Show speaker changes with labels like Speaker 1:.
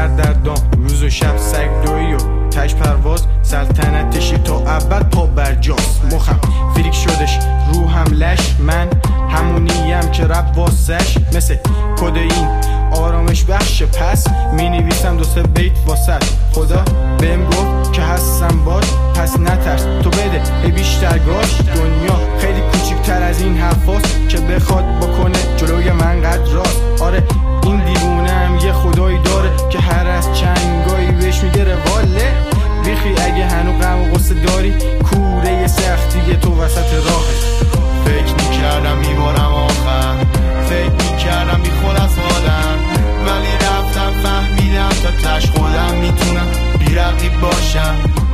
Speaker 1: سردردان روز و شب سگ دوی و تش پرواز سلطنتشی تا ابد پا برجاست مخم فریک شدش روحم لش من همونیم که رب واسش مثل کدئین آرامش بخش پس می نویسم 2-3 بیت واسد خدا بهم گفت که هستم باش پس نترس تو بده بیشتر گاش دنیا خیلی کوچیک‌تر از این حرفاست که بخواد بکنه جلوی من قد راست آره این دیوونم یه خدایی داره که هر از چنگایی بهش میگه واله بیخی اگه هنو غم و غصه داری کوره سختی تو وسط راهه
Speaker 2: فکر میکردم میبارم آخر فکر میکردم بی خلاص آدم ولی رفتم فهمیدم تا تش خودم میتونم بی رقیب باشم